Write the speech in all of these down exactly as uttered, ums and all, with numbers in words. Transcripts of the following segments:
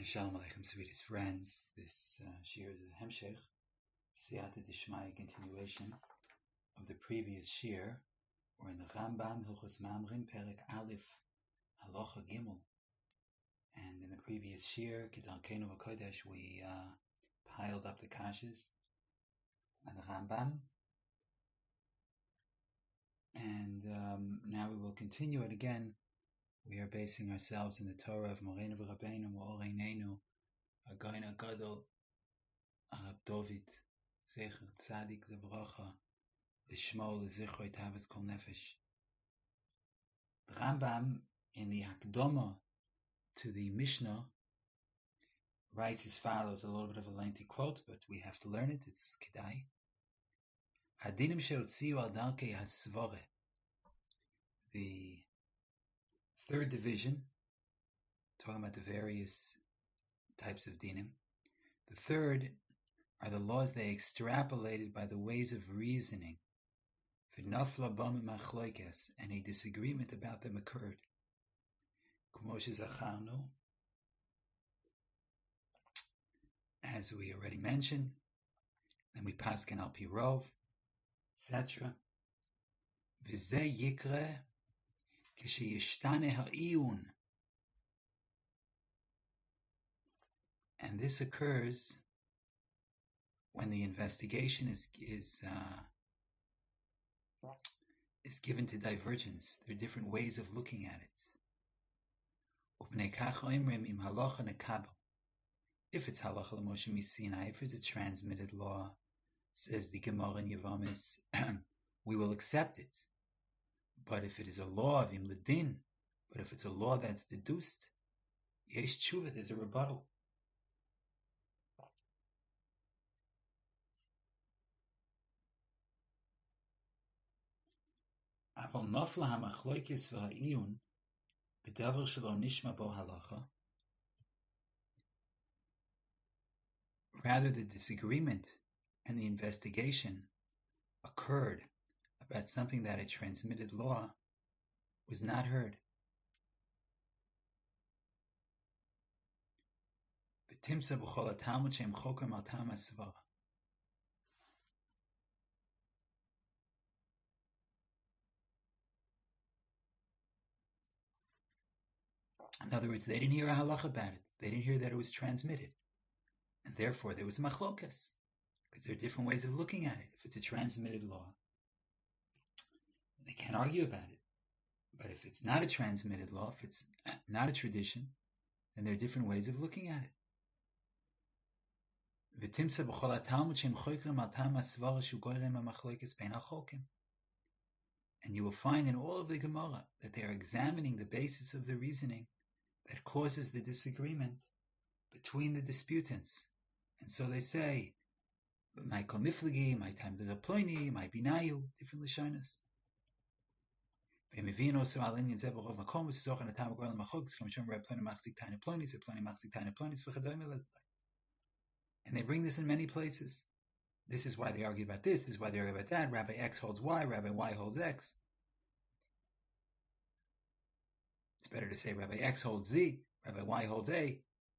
And Shalom Aleichem, sweetest friends. This uh, shir is a hemshech, siyata dishmaya, continuation of the previous shir. We're in the Rambam Hilchos Mamrim, Perek Aleph, Halacha Gimel. And in the previous shir, Kedarkeinu V'Kodesh, we uh, piled up the kashas and the Rambam. And um, now we will continue it again. We are basing ourselves in the Torah of Moreinu V'Rabbeinu V'Oreineinu, Again Agadol, Arab David, Zecher Tzadik Lebracha, Lishmo Lezichroi Tavis Kol Nefesh. The Rambam, in the Hakdama to the Mishnah, writes as follows, a little bit of a lengthy quote, but we have to learn it, it's Kedai. Hadinim she'otziu al darkei hasvore. The third division, talking about the various types of dinim. The third are the laws they extrapolated by the ways of reasoning. V'nafla bam machloikes, and a disagreement about them occurred. Kumoshe zacharnu, as we already mentioned, then we paskin al pi rov, et cetera. V'zeh yikre k'sheyishtane ha'iyun. And this occurs when the investigation is is uh, is given to divergence. There are different ways of looking at it. If it's halacha l'Moshe miSinai, if it's a transmitted law, says the Gemara in Yevamos, we will accept it. But if it is a law of Im Ledin, but if it's a law that's deduced, yesh tshuva, there's a rebuttal. Rather, the disagreement and the investigation occurred about something that a transmitted law was not heard. In other words, they didn't hear a halach about it. They didn't hear that it was transmitted. And therefore, there was a machlokas, because there are different ways of looking at it. If it's a transmitted law, they can't argue about it. But if it's not a transmitted law, if it's not a tradition, then there are different ways of looking at it. And you will find in all of the Gemara that they are examining the basis of the reasoning that causes the disagreement between the disputants. And so they say, my komiflagi, my time to the ploini, my binayu, different lishonas. And they bring this in many places. This is why they argue about this, this is why they argue about that. Rabbi X holds Y, Rabbi Y holds X. It's better to say Rabbi X holds Z, Rabbi Y holds A.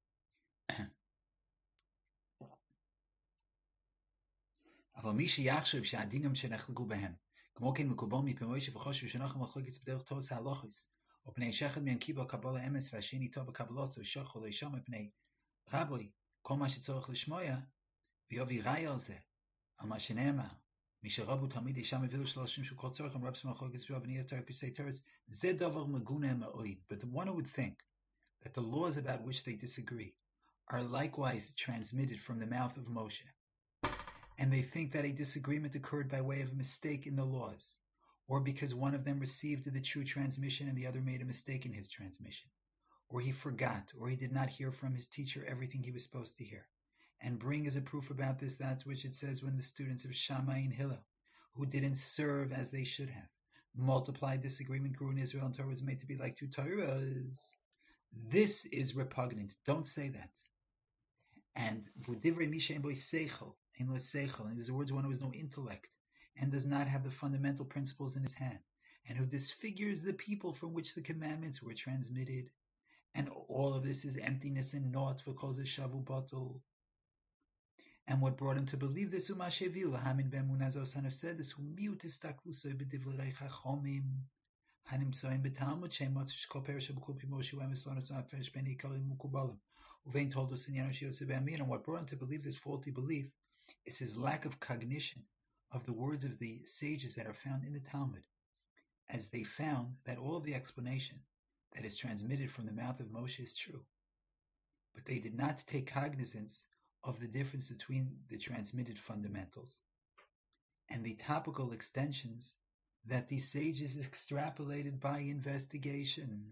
But the one who would think that the laws about which they disagree are likewise transmitted from the mouth of Moshe, and they think that a disagreement occurred by way of a mistake in the laws, or because one of them received the true transmission and the other made a mistake in his transmission, or he forgot, or he did not hear from his teacher everything he was supposed to hear, and bring as a proof about this that which it says when the students of Shammai and Hillel, who didn't serve as they should have, multiplied disagreement grew in Israel and Torah was made to be like two Torahs. This is repugnant. Don't say that. And v'divrei mi she'en bo seichel, ein lo seichel, and these are words one who has no intellect and does not have the fundamental principles in his hand, and who disfigures the people from which the commandments were transmitted, And all of this is emptiness and naught for cause shavu batul. And what brought him to believe this, Umasheviu lahamin be'emunah son of said this, umiut istakluso b'divrei chachomim hanimtzoim b'talmud shemot shkol perish b'kol pimoshu emes lonas fresh ben ikarim mukubalim uvein told us in Yanosh Yosef Amin. And what brought him to believe this faulty belief is his lack of cognition of the words of the sages that are found in the Talmud, as they found that all of the explanation that is transmitted from the mouth of Moshe is true. But they did not take cognizance of the difference between the transmitted fundamentals and the topical extensions that these sages extrapolated by investigation.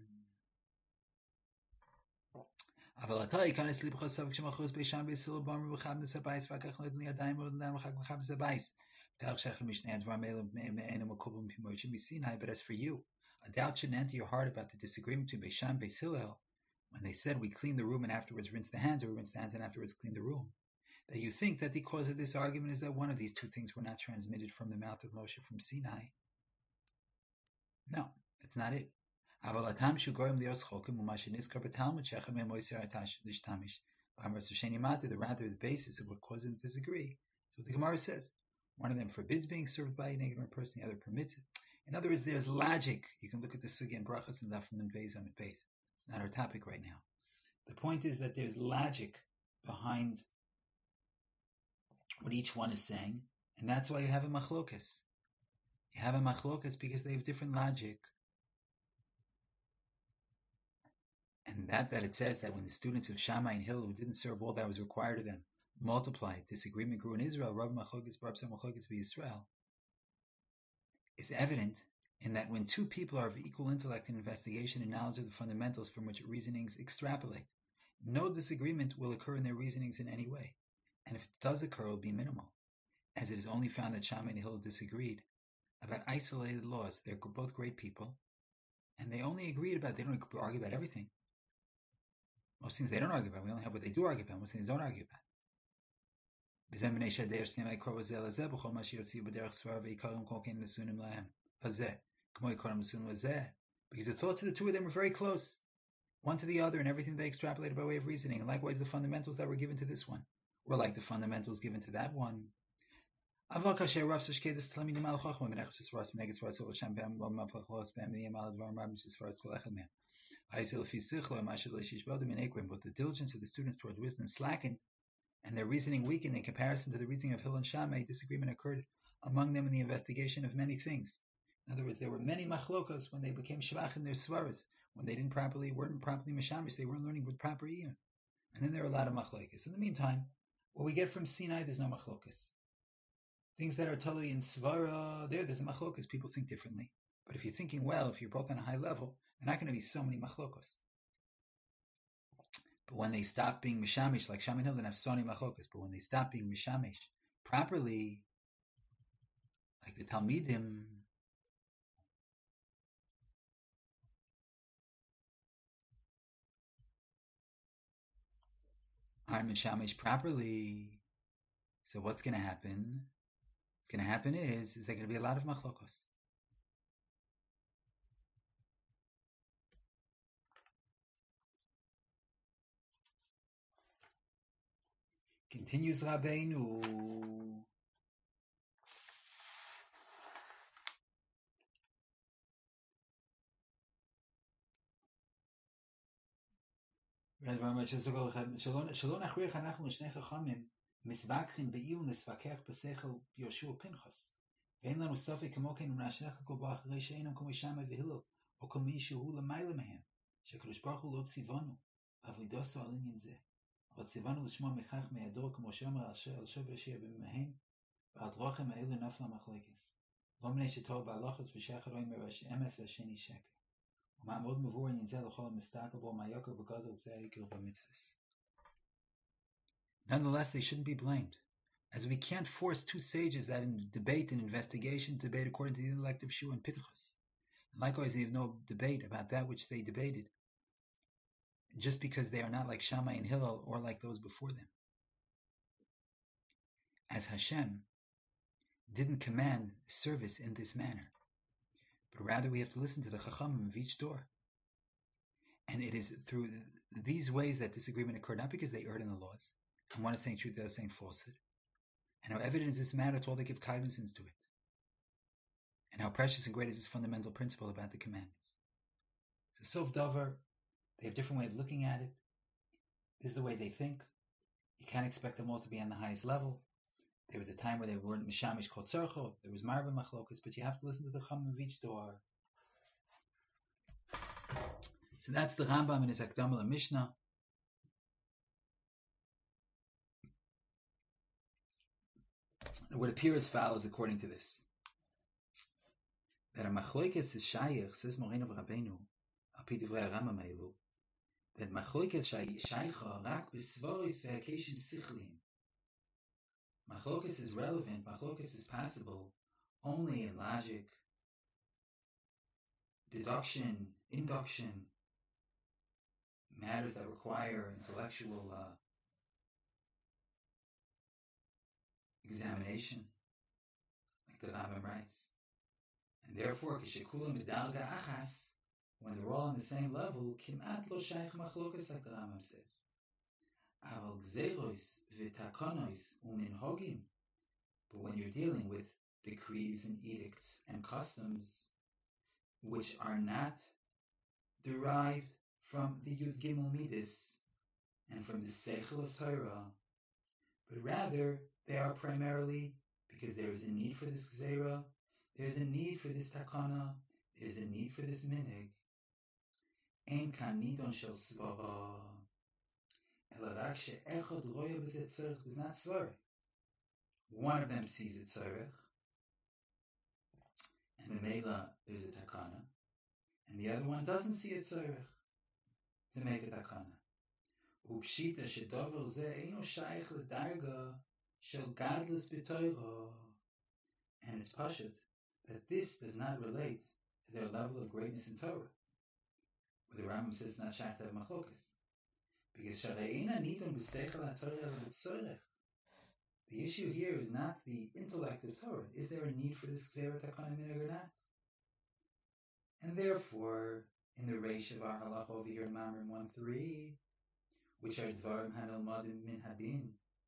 But as for you, a doubt shouldn't enter your heart about the disagreement between Beis Shammai and Beis Hillel when they said we clean the room and afterwards rinse the hands, or we rinse the hands and afterwards clean the room. That you think that the cause of this argument is that one of these two things were not transmitted from the mouth of Moshe from Sinai. No, that's not it. The rather the basis of what caused them to disagree is what the Gemara says. One of them forbids being served by an ignorant person, the other permits it. In other words, there's logic. You can look at the Sugi and Brachas and Daf and Beis on the base. It's not our topic right now. The point is that there's logic behind what each one is saying, and that's why you have a machlokas. You have a machlokas because they have different logic. And that that it says that when the students of Shammai and Hillel who didn't serve all that was required of them multiplied, disagreement grew in Israel, Rav Machlokas, Rav Machlokas Israel, is evident in that when two people are of equal intellect in investigation and knowledge of the fundamentals from which reasonings extrapolate, no disagreement will occur in their reasonings in any way. And if it does occur, it will be minimal, as it is only found that Shammai and Hillel disagreed about isolated laws. They're both great people, and they only agreed about, they don't argue about everything. Most things they don't argue about. We only have what they do argue about. Most things they don't argue about. Because the thoughts of the two of them were very close, one to the other, and everything they extrapolated by way of reasoning. And likewise, the fundamentals that were given to this one were like the fundamentals given to that one. But the diligence of the students toward wisdom slackened, and their reasoning weakened in comparison to the reasoning of Hillel and Shammai. Disagreement occurred among them in the investigation of many things. In other words, there were many machlokos when they became shvach in their svaras, when they didn't properly weren't properly mishamish, they weren't learning with proper iyun. And then there were a lot of machlokos. In the meantime, what we get from Sinai, there's no machlokos. Things that are totally in svara, there, there's a machlokos. People think differently. But if you're thinking well, if you're both on a high level, there are not going to be so many machlokos. But when they stop being mishamish, like Shammai and Hillel, they have so many machlokos. But when they stop being mishamish properly, like the Talmidim, aren't mishamish properly, so what's going to happen? What's going to happen is, is there going to be a lot of machlokos. Continues Rabbeinu. שלא נכריח אנחנו לשני חכמים מסבקחים בעיון לספקח בשכל יהושע ופנחס, ואין לנו ספק כמו כן ונשלח לכל בו אחרי שאינם כמו שמאי והלל, או כמי שהוא למעלה מהם, שהקדוש ברוך הוא לא ציוונו ועבודתו על עניין זה, אבל ציוונו לשמוע מכך מהדור כמו שאומר על שבר שיהיה במהם, ועל דרכים האלו נפלה מחלקת, לא מפני שטוב בהלכות ושחר רואים אמס והשני שקר. Nonetheless, they shouldn't be blamed, as we can't force two sages that in debate and investigation debate according to the intellect of Shua and Pinchas. And likewise, they have no debate about that which they debated, just because they are not like Shammai and Hillel or like those before them. As Hashem didn't command service in this manner, but rather we have to listen to the Chachamim of each door. And it is through these ways that disagreement occurred, not because they erred in the laws, and one is saying truth, the other is saying falsehood. And how evident is this matter to all that give cognizance to it. And how precious and great is this fundamental principle about the commandments. So Sof Dover, they have different way of looking at it. This is the way they think. You can't expect them all to be on the highest level. There was a time where they weren't Mishamish called Tzarcho, there was Marba Machlokas, but you have to listen to the Chum of each door. So that's the Rambam in his Akdama Mishnah. It would appear as follows according to this. That a Machlokas is Shayach, says Moreinu Rabbeinu, Api Divrei Rambam Eilu, that Machlokas Shaycha rak b'svoris ve'akeshim sichlim. Machlokas is relevant, Machlokas is possible only in logic, deduction, induction, matters that require intellectual uh, examination, like the Rambam writes. And therefore, kishekulam b'dalga achas, when they're all on the same level, kimat lo shaykh machlokas, like the Rambam says. Aval gzeros v'takonos uminhogim, but when you're dealing with decrees and edicts and customs, which are not derived from the Yud Gimel Midas and from the Seichel of Torah, but rather they are primarily because there is a need for this Gzeira, there is a need for this Takana, there is a need for this Minig. Ein kan nidon shel svara, ela rak she'echad roya b'zeh tzorech, is not svara. One of them sees it tzorech, and the Mela there's a Takana, and the other one doesn't see it tzorech to make a Takana. Upshita shedover zeh eino shaykh ledarga shel gadlus b'toira, and it's pashut that this does not relate to their level of greatness in Torah. Where the Rambam says it's not shaykh to have machlokas, because shareina nidon b'seichel haTorah b'tzorech. The issue here is not the intellect of Torah. Is there a need for this gzeira takana minig or not? And therefore, in the Reish of our halach over here in Mamrim one three, which are dvarim hanelmadim min hadin,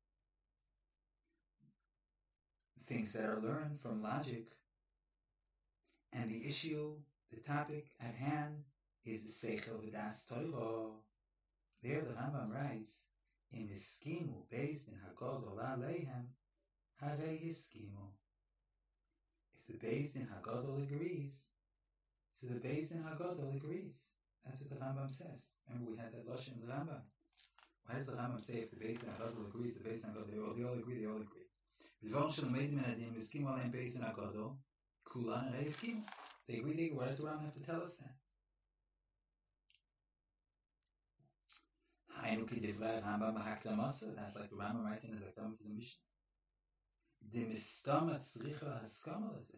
things that are learned from logic, and the issue, the topic at hand, is the seichel v'das Torah. There the Rambam writes, "Im hiskimu based in hagadol aleihem, harei hiskimu." If the based in hagadol agrees, so the based in hagadol agrees. That's what the Rambam says. Remember, we had that lashon in the Rambam. Why does the Rambam say if the based in hagadol agrees, the based in hagadol, they all, they all agree, they all agree? V'dvarim shelamedim min hadim hiskimu aleim based in hagadol, kulan harei hiskimu. They agree, they agree. Why does the Rambam have to tell us that? That's like the Rambam writes in his Akdama to the Mishnah. The mistama tzricha haskama lazeh.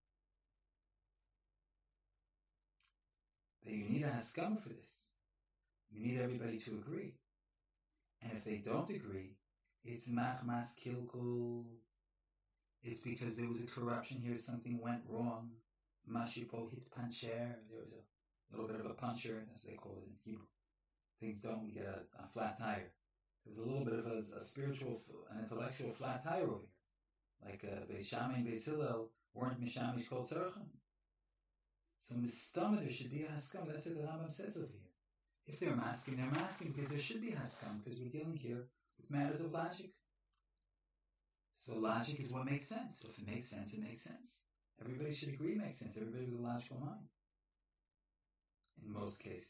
That you need a haskama for this. You need everybody to agree. And if they don't agree, it's machmas kilkul. It's because there was a corruption here, something went wrong. Mashipol hit pancher. There was a little bit of a puncher, that's what they call it in Hebrew. Things don't, we get a, a flat tire. There was a little bit of a, a spiritual, an intellectual flat tire over here. Like uh, Beis Shammai and Beis Hillel weren't Mishamish called Tzarchim. So Mistama, there should be a Haskam. That's what the Rambam says over here. If they're masking, they're masking because there should be Haskam, because we're dealing here with matters of logic. So logic is what makes sense. So if it makes sense, it makes sense. Everybody should agree it makes sense. Everybody with a logical mind. In most cases.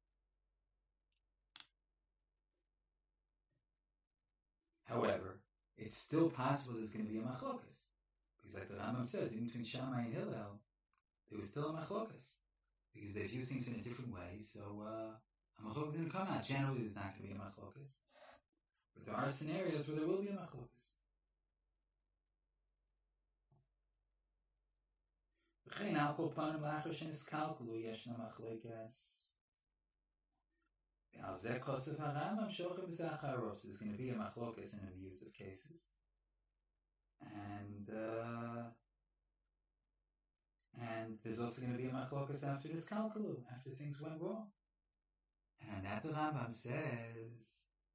However, it's still possible there's going to be a machlokas. Because like the Rambam says, even between Shammai and Hillel, there was still a machlokas. Because they view things in a different way, so uh, a machlokas is going to come out. Generally, there's not going to be a machlokas. But there are scenarios where there will be a machlokas. V'chein al kol panim la'achar sheniskalkelu yeshna machlokas. There's going to be a machlokas in a mute of cases. And uh, and there's also going to be a machlokas after this kalkulu, after things went wrong. And on that the Rambam says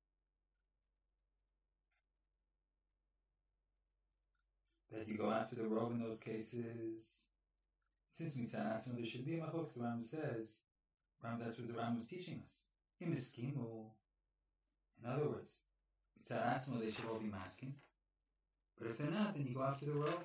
that you go after the Rov in those cases. Since Mitzvah there should be a machlokas, the Rambam says, Rambam, that's what the Rambam is teaching us. In Miskimu, in other words, Mitzvah they should all be masking. But if they're not, then you go after the Rov.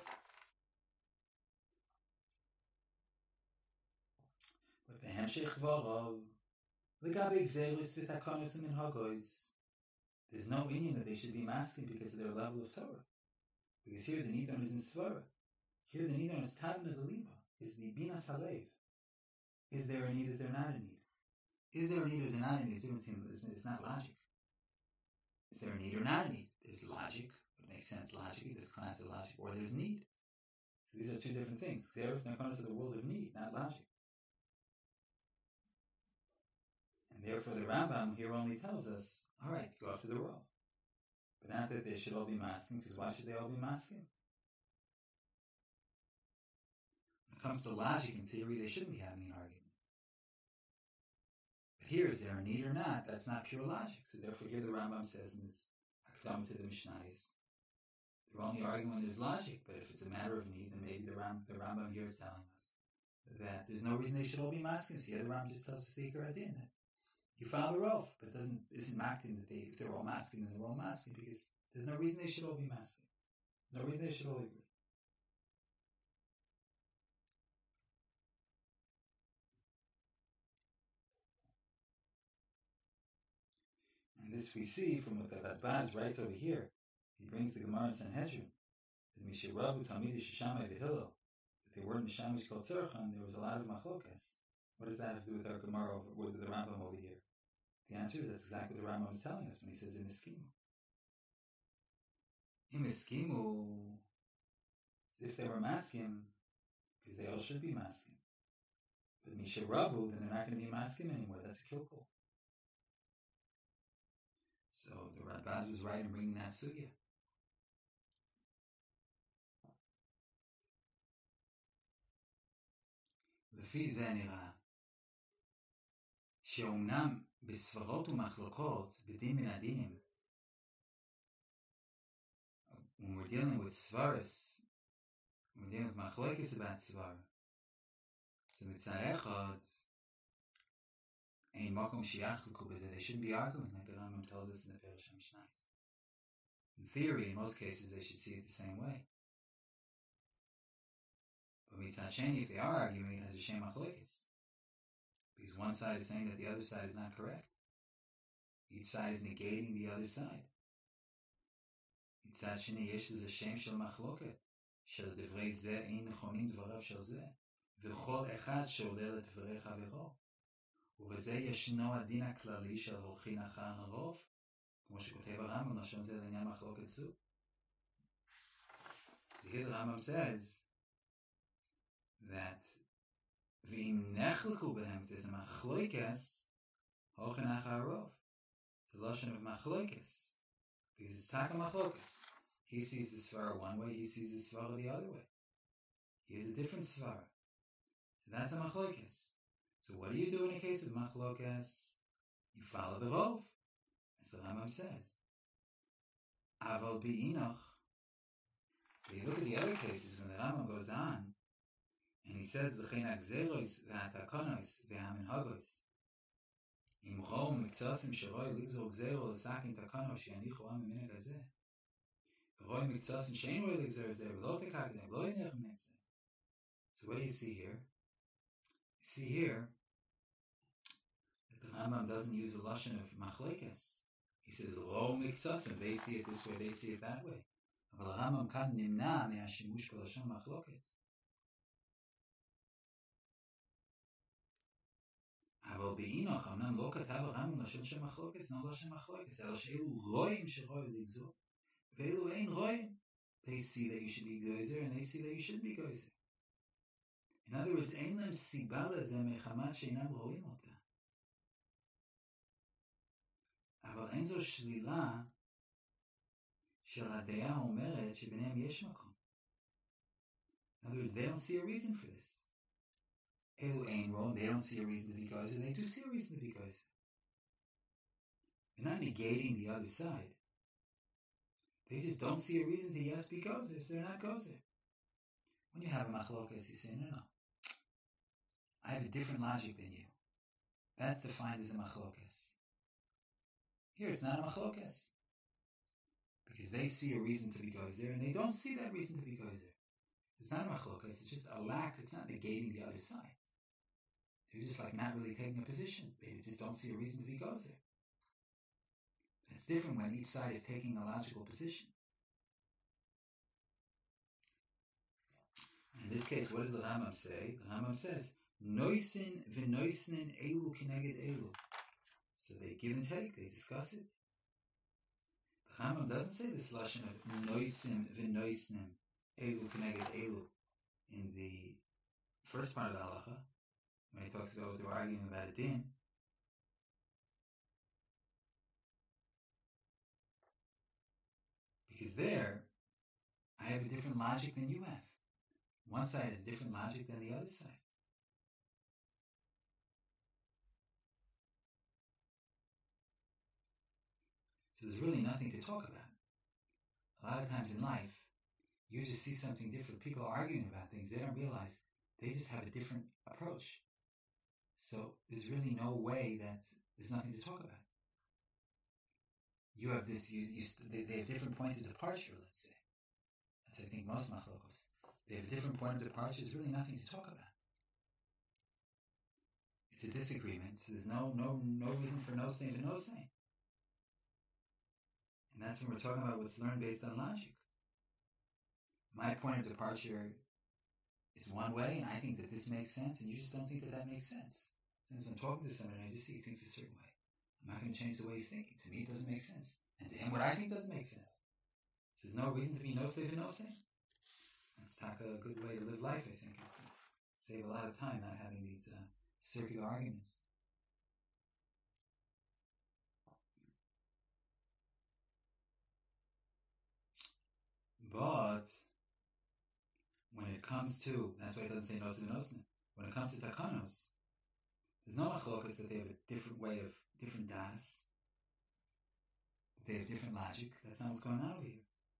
But the Hemshech Dvarav, L'gabe Gzeirus v'Takanos u'Minhagos, there's no meaning that they should be masking because of their level of Torah. Because here the Nidon is in Svara. Here the Nidon is Tavna the Liba, is the Bina Salev. Is there a need, is there not a need? Is there a need or is there not a need? It's different thing, it's not logic. Is there a need or not a need? There's logic, it makes sense logically, there's class of logic, or there's need. So these are two different things. There is no concept of the world of need, not logic. And therefore the Rambam here only tells us, alright, go after the Rov. But not that they should all be masking, because why should they all be masking? When it comes to logic and theory, they shouldn't be having an argument. But here, is there a need or not? That's not pure logic. So therefore here the Rambam says in his Akdam to the Mishnayos, they're only arguing when there's logic, but if it's a matter of need, then maybe the, Ram, the Rambam here is telling us that there's no reason they should all be masking. So yeah, the Rambam just tells us the Ikar Adin, that you follow the Rov, but it doesn't, isn't macking that they, if they're all masking, then they're all masking, because there's no reason they should all be masking. No reason they should all agree. And this we see from what the Radbaz writes over here. He brings the Gemara in Sanhedrin. That Mishirabu Talmidei Shishamai v'Hillel, that they were in Mishamish called Tzorchan, there was a lot of machlokas. What does that have to do with our Gemara, over, with the Rambam over here? The answer is that's exactly what the Rambam is telling us when he says in Iskimu. In Iskimu, if they were masking, because they all should be masking. But Mishirabu, then they're not going to be masking anymore. That's a kilkul. So the Radbaz was right in bringing that sugya. לפי זה נראה שאומנם בספרות ומחלוקות בדין מן הדינים, when we're dealing with svaras, when we're dealing with machlokes about svar, so mitzad echad ein makom sheyachluku b'zeh, they shouldn't be arguing like the Rambam tells us in the Perush HaMishnayos. In theory, in most cases, they should see it the same way. But mitzad sheni, if they are arguing, it has a shem machlokes, because one side is saying that the other side is not correct. Each side is negating the other side. מצד שני יש לזה שם של מחלוקת, של דברי זה אין נכונים דבריו של זה, וכל אחד שעולה לדברי חברו. ובזה ישנו הדין הכללי של הולכין אחר הרוב, כמו שכותב הרמב"ם, לשון זה לעניין מחלוקת זו. So here the Rambam says that ואם נחלקו בהם, there's a מחלוקס, הולכין אחר הרוב. It's a לשון of מחלוקס. Because it's taka machlokes. He sees the svara one way, he sees the svara the other way. He has a different svara. So that's a machlokes. So what do you do in a case of machlokes? You follow the rov, as the Rambam says. Aval bi'inoch. But you look at the other cases when the Rambam goes on, and he says v'chein ha'gzeros v'ha'takonos v'ha'minhagos. אם ראו מקצוסים שרואי לגזור גזרו לסכין תקנו שיניחו עם ממנהג הזה. וראו מקצוסים שאין רואי לגזור זה ולא תקקדם, לא יניח ממנהג זה. So what do you see here? You see here that the Rambam doesn't use the lashon of machlekes. He says ראו מקצוסים, they see it this way, they see it that way. אבל הרמב"ם כאן נמנע מהשימוש בלשון מחלוקת. אבל באינוך, אמנם לא כתב הרמב"ם לשון של מחלוקת, לא לשון מחלוקת, אלא שאלו רואים שרואים לגזור, ואלו אין רואים. They see that you should be gozer, and they see that you shouldn't be gozer. In other words, אין להם סיבה לזה מחמת שאינם רואים אותה. אבל אין זו שלילה של הדעה האומרת שביניהם יש מקום. In other words, they don't see a reason for this. Elu ain't wrong, they don't see a reason to be gozer, they do see a reason to be gozer. They're not negating the other side. They just don't see a reason to yes be gozer, so they're not gozer. When you have a machlokas, you say, no, no, I have a different logic than you. That's defined as a machlokas. Here, it's not a machlokas. Because they see a reason to be gozer, and they don't see that reason to be gozer. It's not a machlokas, it's just a lack, it's not negating the other side. They're just like not really taking a position. They just don't see a reason to be gozer. It's different when each side is taking a logical position. In this case, what does the Rambam say? The Rambam says, Noisin v'noisnin elu kineged elu. So they give and take, they discuss it. The Rambam doesn't say this lashon of noisim v'noisnim elu kineged elu in the first part of the halacha, when he talks about what they're arguing about a din. Because there, I have a different logic than you have. One side has a different logic than the other side. So there's really nothing to talk about. A lot of times in life, you just see something different. People are arguing about things. They don't realize they just have a different approach. So there's really no way that there's nothing to talk about. You have this, you, you, they, they have different points of departure, let's say. That's, I think, most machlokos. They have a different point of departure. There's really nothing to talk about. It's a disagreement. So there's no no no reason for no saying to no saying. And that's when we're talking about what's learned based on logic. My point of departure is one way, and I think that this makes sense, and you just don't think that that makes sense. As I'm talking to someone, and I just see he thinks a certain way. I'm not going to change the way he's thinking. To me, it doesn't make sense. And to him, what I think doesn't make sense. So there's no reason to be no say for no say. That's a good way to live life, I think. Is save a lot of time not having these uh, circular arguments. But when it comes to, that's why it doesn't say nosin and nosin. When it comes to takanos, there's no machlokas that they have a different way of, different das. They have different logic. That's not what's going on over here.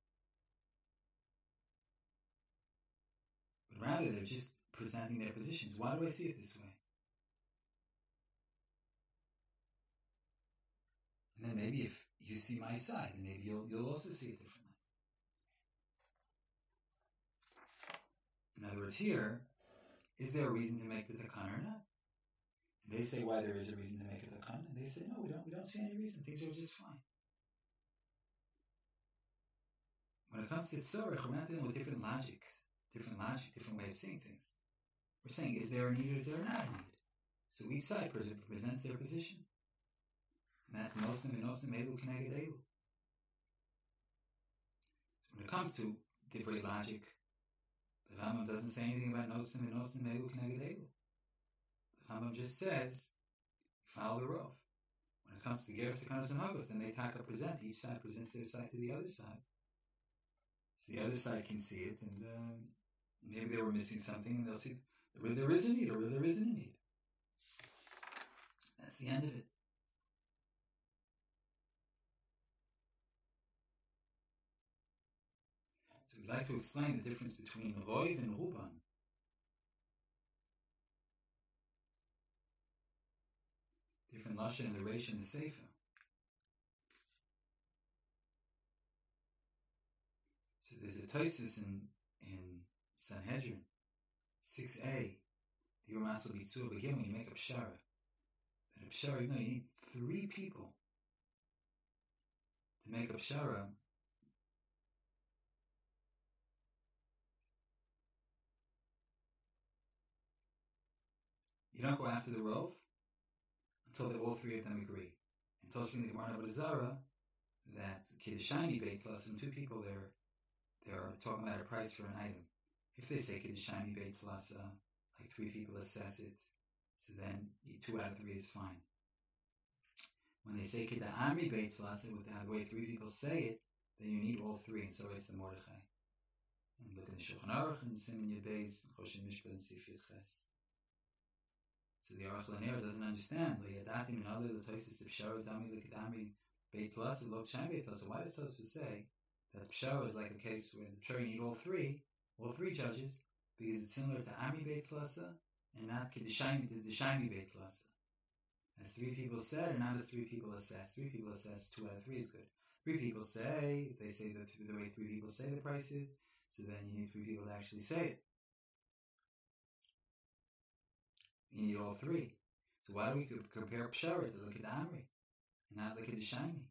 But rather, they're just presenting their positions. Why do I see it this way? And then maybe if you see my side, then maybe you'll you'll also see it differently. In other words, here, is there a reason to make the takan or not? And they say why there is a reason to make a takan, and they say no, we don't we don't see any reason. Things are just fine. When it comes to tzorech, we're not dealing with different logics, different logic, different way of seeing things. We're saying, is there a need or is there not a need? So each side presents their position. And that's nosim and nosim elu kineged elu. So when it comes to different logic, the Rambam doesn't say anything about nosim and nosim elu kineged elu. The Rambam just says, follow the rov. When it comes to gerus, takanos, and hagos, then they taka present. Each side presents their side to the other side. So the other side can see it, and uh, maybe they were missing something, and they'll see whether there is a need or whether there isn't a need. That's the end of it. So we'd like to explain the difference between roiv and ruban. Different lashon and the reish and the sefer. So there's a Tosfos in in Sanhedrin six a. The Umasal Bitzur begin when you make a pshara. And a pshara, you know, you need three people to make a pshara. You don't go after the rov until they, all three of them agree. And Tosfos in the Gemara Avodah Zarah that Kiddushaini Beit Tlasim, two people there, they're talking about a price for an item. If they say Kiddushaini Beit Tlasa, like three people assess it, so then two out of three is fine. When they say Kidda Amri Beit Tlasa, with the way three people say it, then you need all three, and so it's the Mordechai. And look in the Shulchan Aruch and Siman Yud Beis, Choshen Mishpat and Sif Yud Ches. So the Aruch Laner doesn't understand. Le'yadatim and other the Tosfos of Pshara Dami L'Kedamri Beit Tlasa, Lo Shine Beit Tlasa. Why does Tosfos say that Pshara is like a case where the Pshara you need all three, all three judges, because it's similar to Amri Beit Tlasa and not Kedishaymi to Deshaymi Beit Tlasa. As three people said, and not as three people assess. Three people assess, two out of three is good. Three people say, if they say that the way three people say the price is, so then you need three people to actually say it. You need all three. So why do we compare Pshara to look at the Amri and not look at the Shiny?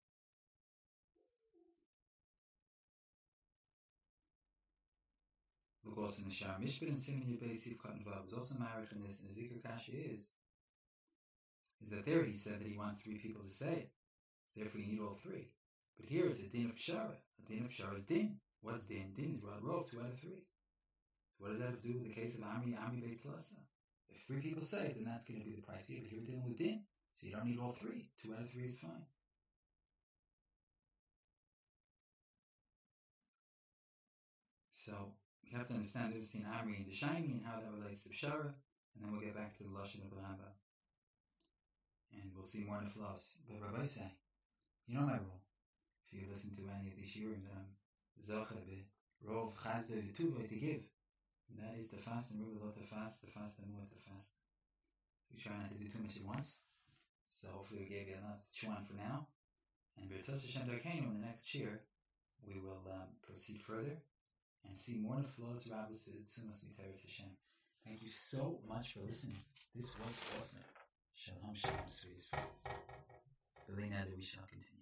Look also in the Shar Mishpat and Siman Yud Beis Sif Cotton Vav is also married in this, and the Zikr Kasha is, is that there he said that he wants three people to say it. So therefore you need all three. But here it's a din of Pshara. A din of Pshara is din. What's din? Din is Rod Rov, two out of three. So what does that have to do with the case of Amri, Amri Beit Tlasa? If three people say it, then that's going to be the price here. But here we're dealing with din. So you don't need all three. Two out of three is fine. So we have to understand the difference between Amri and Deshaymi and how that relates to Pshara. And then we'll get back to the Lashon of the Rambam. And we'll see more in the flows. But Rabbi say, you know my rule. If you listen to any of these shiurim that I'm zocher be rov chazde v'tuvay to give, and that is to fast and rubah to fast, to fast and more to fast. We try not to do too much at once. So hopefully we gave you enough to chew on for now. And B'Ritzos Hashem Darkeinu, in the next shir, we will um, proceed further and see more of the flows of Rabbos to Tzumas Miteres Hashem. Thank you so much for listening. This was awesome. Shalom, shalom, sweetest friends. B'li neder, we shall continue.